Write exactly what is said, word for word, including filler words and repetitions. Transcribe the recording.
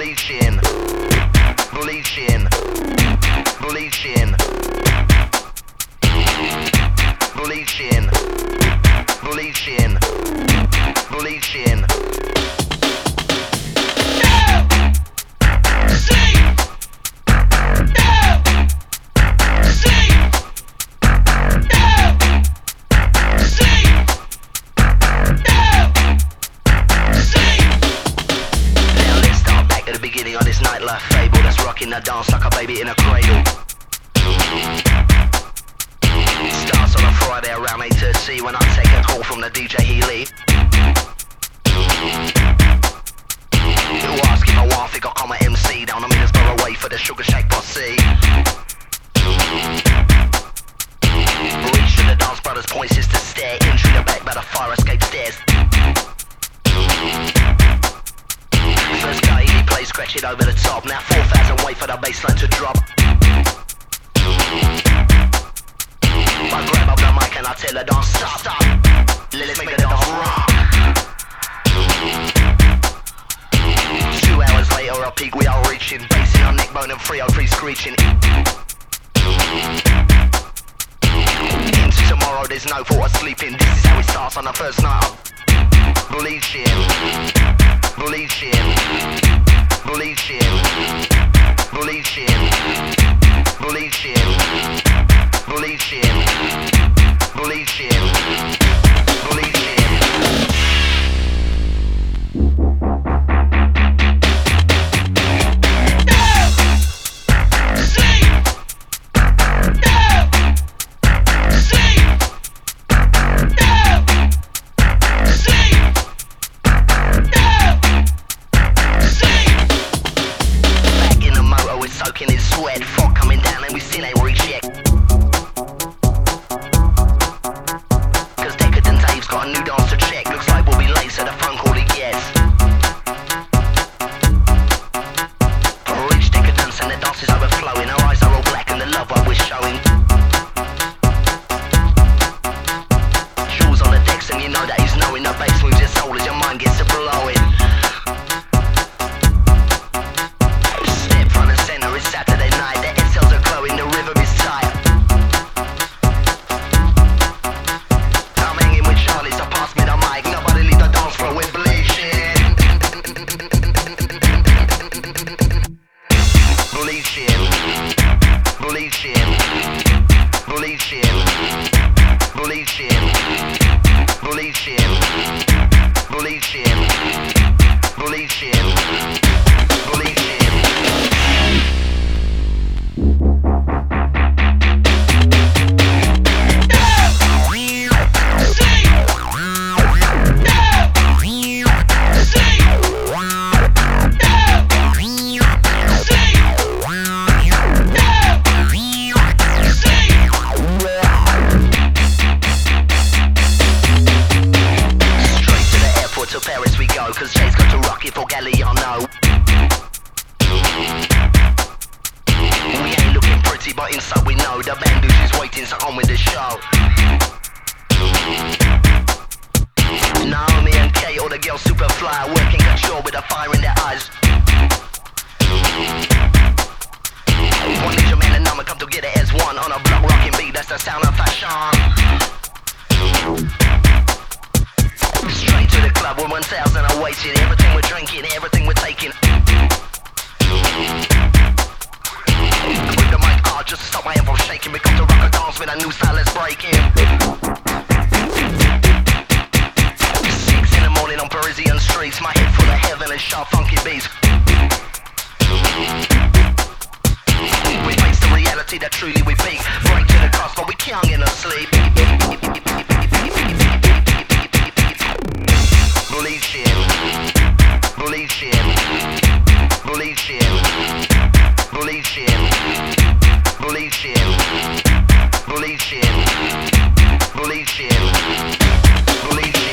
bleaching, bleaching, bleaching, bleaching, bleaching, bleaching. On this nightlife fable that's rocking the dance like a baby in a cradle. Starts on a Friday around eight thirty when I take a call from the D J Healy. He'll ask if I want think I'll come at M C down a Middlesbrough away for the Sugar Shake Posse. Reach to the Dance Brothers point sister stare entry the back by the fire escape stairs. First guy he plays, scratch it over the top. Now four thousand wait for the bassline to drop. I grab up the mic and I tell the dance stop, stop. Let's make the dance rock. Two hours later our peak we are reaching. Bass in our neck bone and three oh three screeching. Into tomorrow there's no thought of sleeping. This is how it starts on the first night of bleaching. Bleaching, bleaching, bleaching, bleaching, bleaching, bleaching, bleaching. Soaking in sweat, fog coming down and we still ain't reached yet. Cause Decadent Dave's got a new dance to check. Looks like we'll be late so the phone call he gets. Reach decadence and the dance is overflowing. Our eyes are all black and the love what we're showing. Jewels on the decks and you know that he's knowing. The bass moves your soul as your mind gets to blowing. It's Saturday night, the S Ls are glowing, the rhythm is tight. I'm hanging with Charlie, so pass me the mic. Nobody leave the dance floor, we're bleaching. Bleaching, bleaching, bleaching, bleaching, bleaching, bleaching, bleaching, bleaching. To Paris we go, cause Jay's got to rock it for Galliano. We ain't looking pretty, but inside we know the band is waiting, so on with the show. Naomi and Kate, all the girls super fly, working control with a fire in their eyes. One Ninja Man and Nama come together as one on a block rocking beat, that's the sound of fashion. Straight to the club with one thousand are waiting. Everything we're drinking, everything we're taking. With the mic hard just to stop my hand from shaking. We come to rock a dance with a new style that's breaking. Six in the morning on Parisian streets. My head full of heaven and sharp funky beats. We face the reality that truly we peak. Break to the cross but we can't get no sleep. Bleaching, bleaching, bleaching, bleaching, bleaching, bleaching, bleaching, bleaching.